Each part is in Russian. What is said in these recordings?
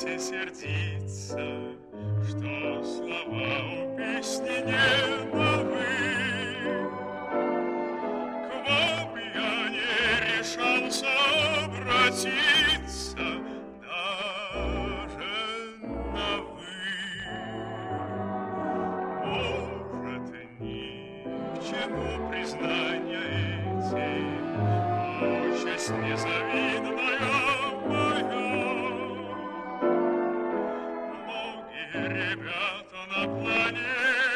станете сердиться, что слова у песни не новы. К вам я не решался обратиться даже на «вы». Может, ни к чему признания эти, участь незавидная моя. Многие ребята на планете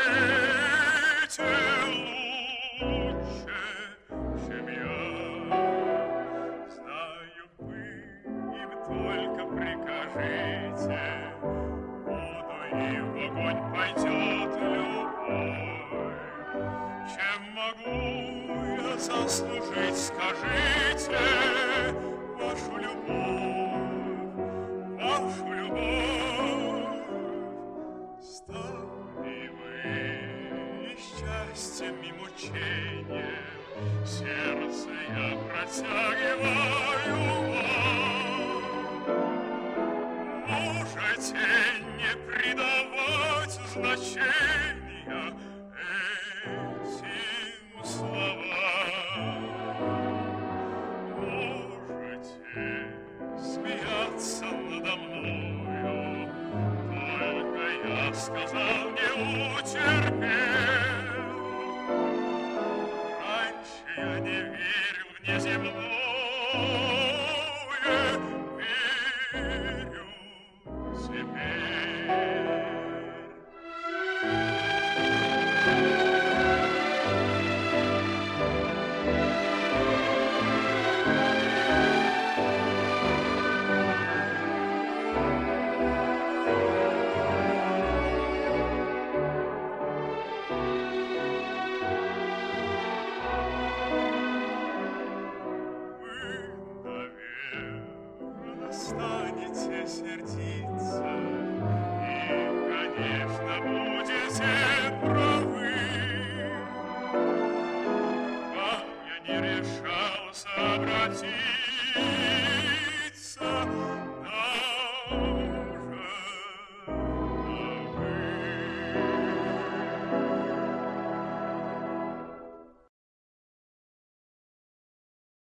лучше, чем я. Знаю, вы им только прикажите, буду и в огонь пойдет любовь. Чем могу я заслужить, скажите, вашу любовь, вашу любовь. Стали вы и счастьем, и мучением, сердце я протягиваю вам. Можете не придавать значения этим словам. Можете смеяться надо мною, только я сказал, не утерпел. Раньше я не верил в неземное, верю теперь. Станете сердиться и, конечно, будете